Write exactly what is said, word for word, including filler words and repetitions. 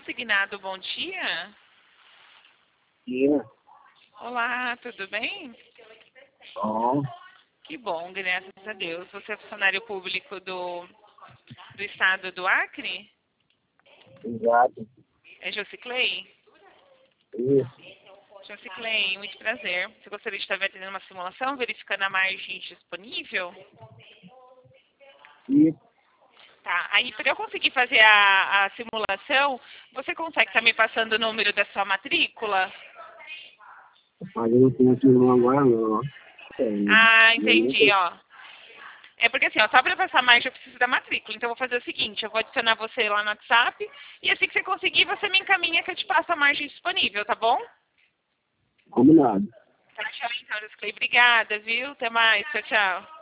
consignado, bom dia. Dia. Olá, tudo bem? Bom. Que bom, graças a Deus. Você é funcionário público do, do estado do Acre? Exato. É Josiclei? Isso. Josiclei, muito prazer. Você gostaria de estar fazendo uma simulação, verificando a margem disponível? Isso. Tá, aí para eu conseguir fazer a, a simulação, você consegue estar me passando o número da sua matrícula? Mas eu não tenho aqui não agora não. Tem. Ah, Eu entendi, nunca- ó. É porque assim, ó, só para passar mais eu preciso da matrícula. Então eu vou fazer o seguinte, eu vou adicionar você lá no WhatsApp e assim que você conseguir, você me encaminha que eu te passo a margem disponível, tá bom? Combinado. Tá, tchau então, Josiclei. Obrigada, viu? Até mais. Tchau, tchau.